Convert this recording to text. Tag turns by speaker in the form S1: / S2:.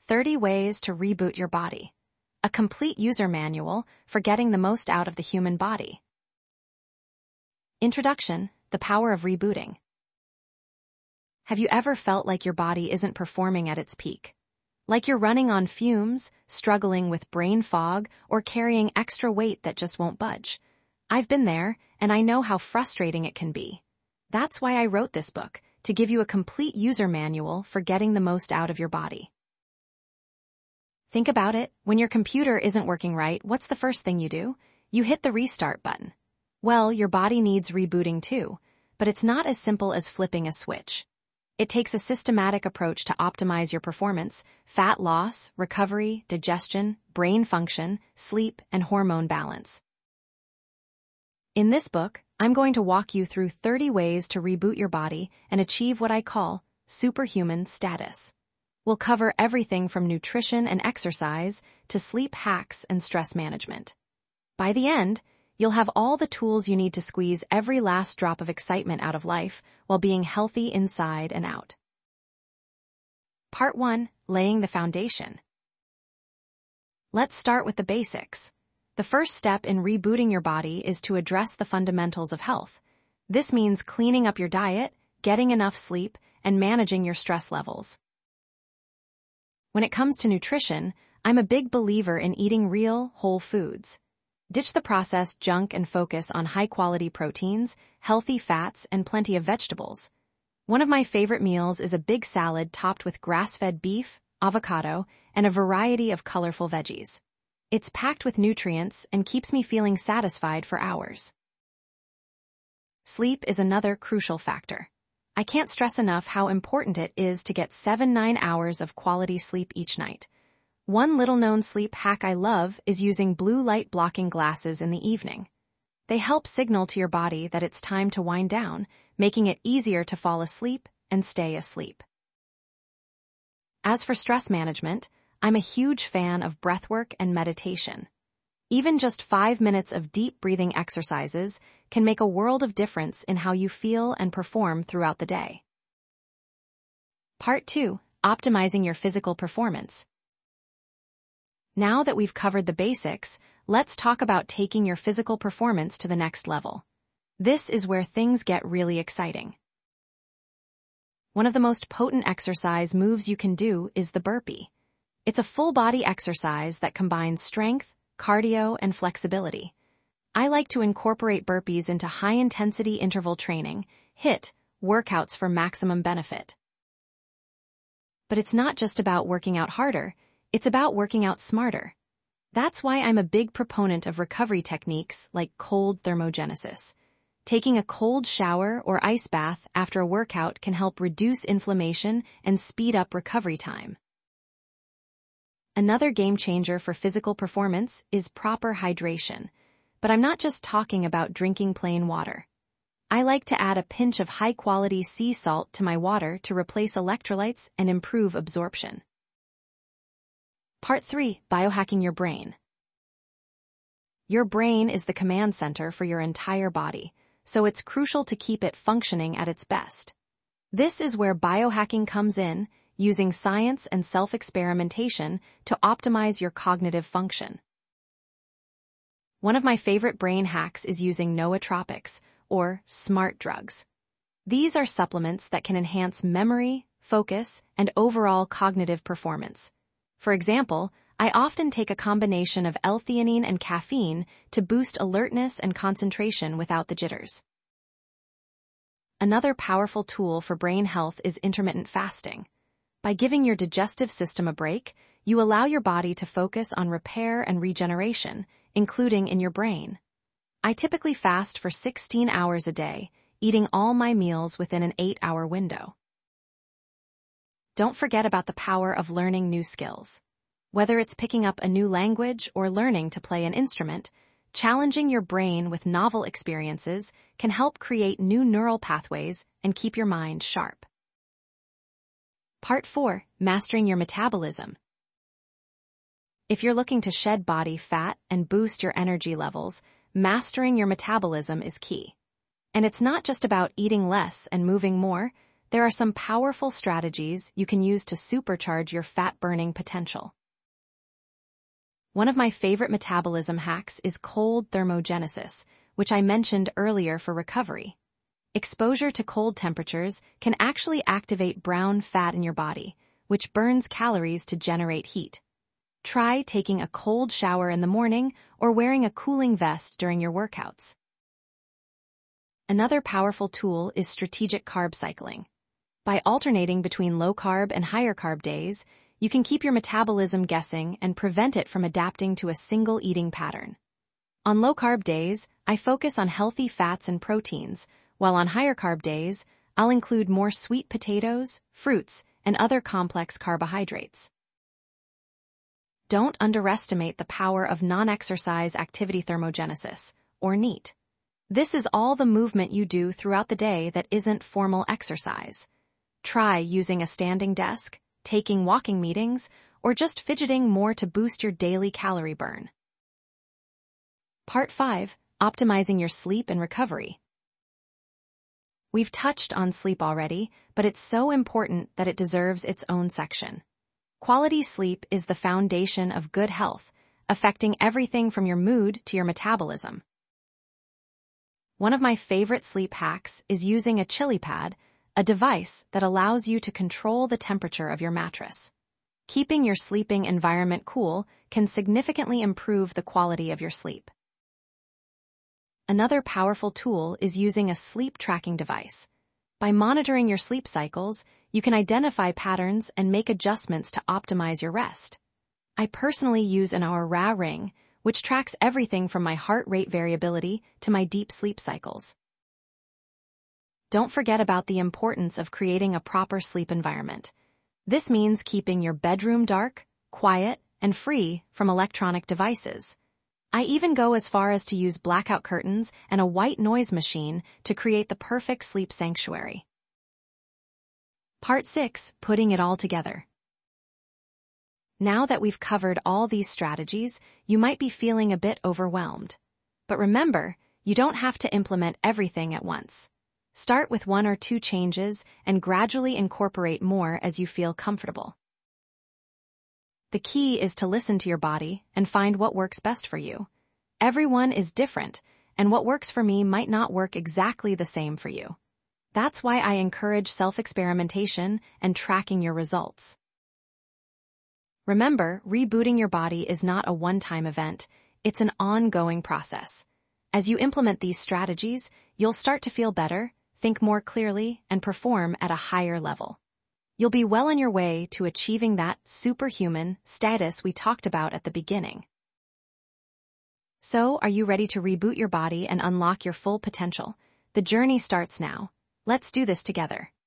S1: 30 Ways to Reboot Your Body. A complete user manual for getting the most out of the human body. Introduction: The power of rebooting. Have you ever felt like your body isn't performing at its peak? Like you're running on fumes, struggling with brain fog, or carrying extra weight that just won't budge? I've been there, and I know how frustrating it can be. That's why I wrote this book, to give you a complete user manual for getting the most out of your body. Think about it. When your computer isn't working right, what's the first thing you do? You hit the restart button. Well, your body needs rebooting too, but it's not as simple as flipping a switch. It takes a systematic approach to optimize your performance: fat loss, recovery, digestion, brain function, sleep, and hormone balance. In this book, I'm going to walk you through 30 ways to reboot your body and achieve what I call superhuman status. We'll cover everything from nutrition and exercise to sleep hacks and stress management. By the end, you'll have all the tools you need to squeeze every last drop of excitement out of life while being healthy inside and out. Part 1. Laying the foundation. Let's start with the basics. The first step in rebooting your body is to address the fundamentals of health. This means cleaning up your diet, getting enough sleep, and managing your stress levels. When it comes to nutrition, I'm a big believer in eating real, whole foods. Ditch the processed junk and focus on high-quality proteins, healthy fats, and plenty of vegetables. One of my favorite meals is a big salad topped with grass-fed beef, avocado, and a variety of colorful veggies. It's packed with nutrients and keeps me feeling satisfied for hours. Sleep is another crucial factor. I can't stress enough how important it is to get 7-9 hours of quality sleep each night. One little-known sleep hack I love is using blue light blocking glasses in the evening. They help signal to your body that it's time to wind down, making it easier to fall asleep and stay asleep. As for stress management, I'm a huge fan of breathwork and meditation. Even just 5 minutes of deep breathing exercises can make a world of difference in how you feel and perform throughout the day. Part 2. Optimizing your physical performance. Now that we've covered the basics, let's talk about taking your physical performance to the next level. This is where things get really exciting. One of the most potent exercise moves you can do is the burpee. It's a full-body exercise that combines strength, cardio, and flexibility. I like to incorporate burpees into high-intensity interval training, HIIT, workouts for maximum benefit. But it's not just about working out harder, it's about working out smarter. That's why I'm a big proponent of recovery techniques like cold thermogenesis. Taking a cold shower or ice bath after a workout can help reduce inflammation and speed up recovery time. Another game changer for physical performance is proper hydration. But I'm not just talking about drinking plain water. I like to add a pinch of high-quality sea salt to my water to replace electrolytes and improve absorption. Part 3. Biohacking your brain. Your brain is the command center for your entire body, so it's crucial to keep it functioning at its best. This is where biohacking comes in, using science and self-experimentation to optimize your cognitive function. One of my favorite brain hacks is using nootropics, or smart drugs. These are supplements that can enhance memory, focus, and overall cognitive performance. For example, I often take a combination of L-theanine and caffeine to boost alertness and concentration without the jitters. Another powerful tool for brain health is intermittent fasting. By giving your digestive system a break, you allow your body to focus on repair and regeneration, including in your brain. I typically fast for 16 hours a day, eating all my meals within an 8-hour window. Don't forget about the power of learning new skills. Whether it's picking up a new language or learning to play an instrument, challenging your brain with novel experiences can help create new neural pathways and keep your mind sharp. Part 4. Mastering your metabolism. If you're looking to shed body fat and boost your energy levels, mastering your metabolism is key. And it's not just about eating less and moving more. there are some powerful strategies you can use to supercharge your fat-burning potential. One of my favorite metabolism hacks is cold thermogenesis, which I mentioned earlier for recovery. Exposure to cold temperatures can actually activate brown fat in your body, which burns calories to generate heat. Try taking a cold shower in the morning or wearing a cooling vest during your workouts. Another powerful tool is strategic carb cycling. By alternating between low-carb and higher-carb days, you can keep your metabolism guessing and prevent it from adapting to a single eating pattern. On low-carb days, I focus on healthy fats and proteins, while on higher-carb days, I'll include more sweet potatoes, fruits, and other complex carbohydrates. Don't underestimate the power of non-exercise activity thermogenesis, or NEAT. This is all the movement you do throughout the day that isn't formal exercise. Try using a standing desk, taking walking meetings, or just fidgeting more to boost your daily calorie burn. Part 5. Optimizing your sleep and recovery. We've touched on sleep already, but it's so important that it deserves its own section. Quality sleep is the foundation of good health, affecting everything from your mood to your metabolism. One of my favorite sleep hacks is using a ChiliPad, a device that allows you to control the temperature of your mattress. Keeping your sleeping environment cool can significantly improve the quality of your sleep. Another powerful tool is using a sleep tracking device. By monitoring your sleep cycles, you can identify patterns and make adjustments to optimize your rest. I personally use an Oura Ring, which tracks everything from my heart rate variability to my deep sleep cycles. Don't forget about the importance of creating a proper sleep environment. This means keeping your bedroom dark, quiet, and free from electronic devices. I even go as far as to use blackout curtains and a white noise machine to create the perfect sleep sanctuary. Part 6. Putting it all together. Now that we've covered all these strategies, you might be feeling a bit overwhelmed. But remember, you don't have to implement everything at once. Start with 1 or 2 changes and gradually incorporate more as you feel comfortable. The key is to listen to your body and find what works best for you. Everyone is different, and what works for me might not work exactly the same for you. That's why I encourage self-experimentation and tracking your results. Remember, rebooting your body is not a one-time event, it's an ongoing process. As you implement these strategies, you'll start to feel better, think more clearly, and perform at a higher level. You'll be well on your way to achieving that superhuman status we talked about at the beginning. So, are you ready to reboot your body and unlock your full potential? The journey starts now. Let's do this together.